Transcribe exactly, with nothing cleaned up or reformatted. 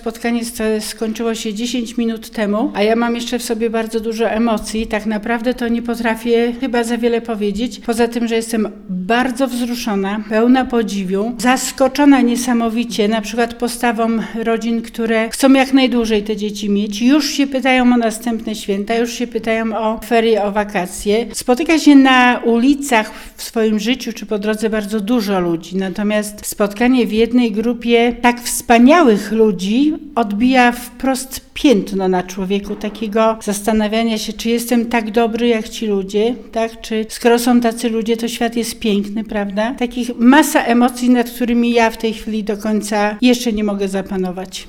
spotkanie skończyło się dziesięć minut temu, a ja mam jeszcze w sobie bardzo dużo emocji. Tak naprawdę to nie potrafię chyba za wiele powiedzieć. Poza tym, że jestem bardzo wzruszona, pełna podziwu, zaskoczona niesamowicie, na przykład postawą rodzin, które chcą jak najdłużej te dzieci mieć. Już się pytają o następne święta, już się pytają o ferie, o wakacje. Spotyka się na ulicach w swoim życiu czy po drodze bardzo dużo ludzi, natomiast spotkanie w jednej grupie tak wspaniałych ludzi odbija wprost piętno na człowieku, takiego zastanawiania się, czy jestem tak dobry jak ci ludzie, tak? Czy skoro są tacy ludzie, to świat jest piękny, prawda? Takich masa emocji, nad którymi ja w tej chwili do końca jeszcze nie mogę zapanować.